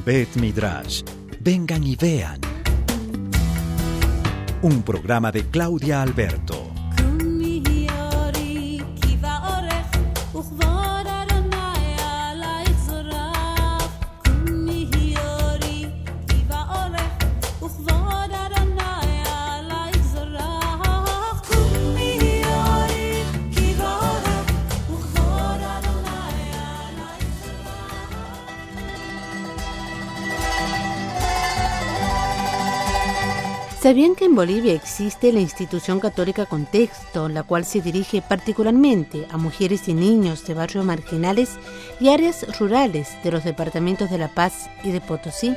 Bet Midrash. Vengan y vean. Un programa de Claudia Alberto. ¿Sabían que en Bolivia existe la institución católica Contexto, la cual se dirige particularmente a mujeres y niños de barrios marginales y áreas rurales de los departamentos de La Paz y de Potosí?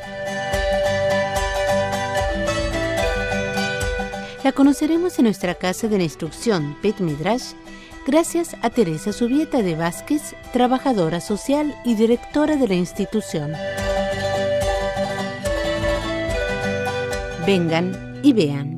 La conoceremos en nuestra casa de la instrucción Bet Midrash, gracias a Teresa Zubieta de Vázquez, trabajadora social y directora de la institución. Vengan y vean.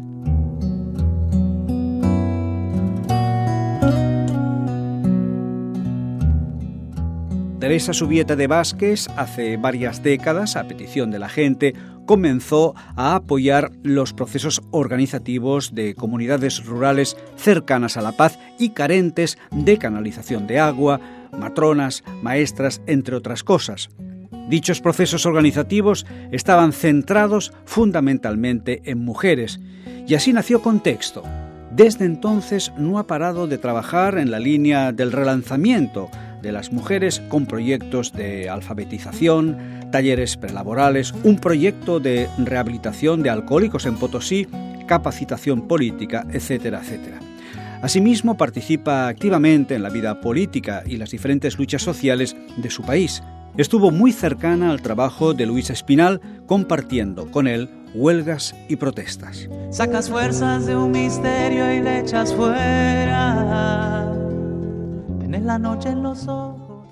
Teresa Zubieta de Vázquez, hace varias décadas, a petición de la gente, comenzó a apoyar los procesos organizativos de comunidades rurales cercanas a La Paz y carentes de canalización de agua, matronas, maestras, entre otras cosas. Dichos procesos organizativos estaban centrados fundamentalmente en mujeres, y así nació Contexto. Desde entonces no ha parado de trabajar en la línea del relanzamiento de las mujeres con proyectos de alfabetización, talleres prelaborales, un proyecto de rehabilitación de alcohólicos en Potosí, capacitación política, etcétera, etcétera. Asimismo, participa activamente en la vida política y las diferentes luchas sociales de su país. Estuvo muy cercana al trabajo de Luis Espinal, compartiendo con él huelgas y protestas. Sacas fuerzas de un misterio y le echas fuera. Tienes la noche en los ojos.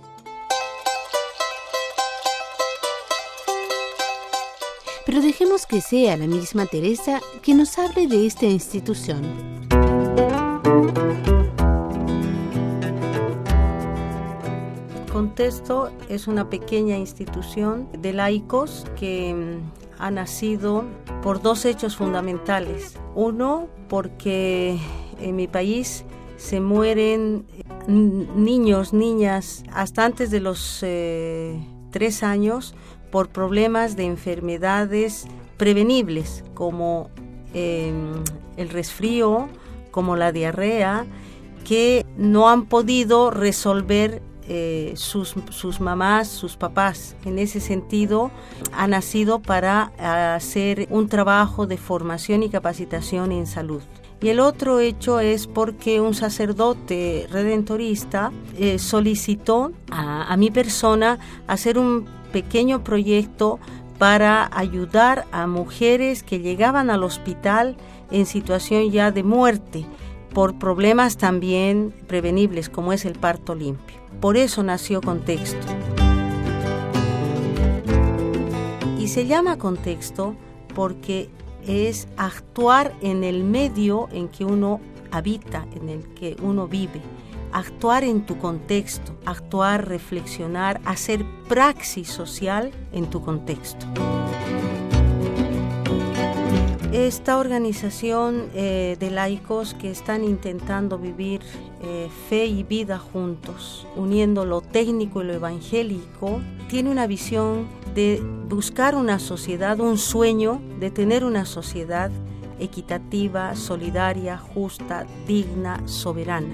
Pero dejemos que sea la misma Teresa que nos hable de esta institución. Contexto es una pequeña institución de laicos que ha nacido por dos hechos fundamentales. Uno, porque en mi país se mueren niños, niñas, hasta antes de los 3 años por problemas de enfermedades prevenibles, como el resfrío, como la diarrea, que no han podido resolver sus mamás, sus papás. En ese sentido, ha nacido para hacer un trabajo de formación y capacitación en salud. Y el otro hecho es porque un sacerdote redentorista solicitó a mi persona hacer un pequeño proyecto para ayudar a mujeres que llegaban al hospital en situación ya de muerte, por problemas también prevenibles, como es el parto limpio. Por eso nació Contexto. Y se llama Contexto porque es actuar en el medio en que uno habita, en el que uno vive. Actuar en tu contexto, actuar, reflexionar, hacer praxis social en tu contexto. Esta organización de laicos que están intentando vivir fe y vida juntos, uniendo lo técnico y lo evangélico, tiene una visión de buscar una sociedad, un sueño de tener una sociedad equitativa, solidaria, justa, digna, soberana.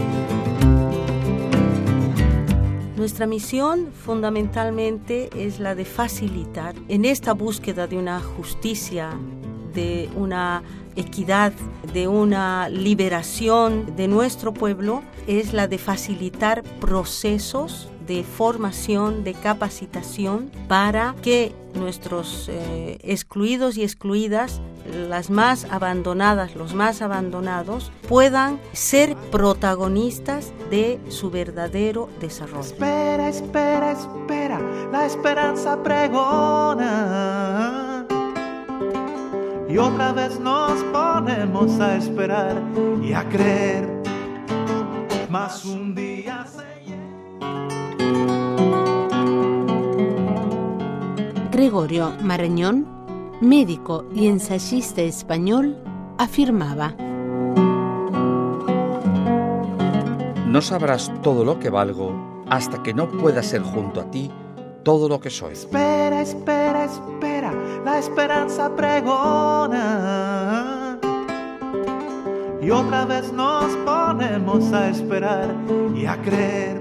Nuestra misión fundamentalmente es la de facilitar en esta búsqueda de una justicia, de una equidad, de una liberación de nuestro pueblo, es la de facilitar procesos de formación, de capacitación para que nuestros excluidos y excluidas, las más abandonadas, los más abandonados, puedan ser protagonistas de su verdadero desarrollo. Espera, espera, espera, la esperanza pregona. Y otra vez nos ponemos a esperar y a creer, más un día se... Gregorio Marañón, médico y ensayista español, afirmaba: no sabrás todo lo que valgo hasta que no pueda ser junto a ti todo lo que soy. Espera, espera, espera, la esperanza pregona. Y otra vez nos ponemos a esperar y a creer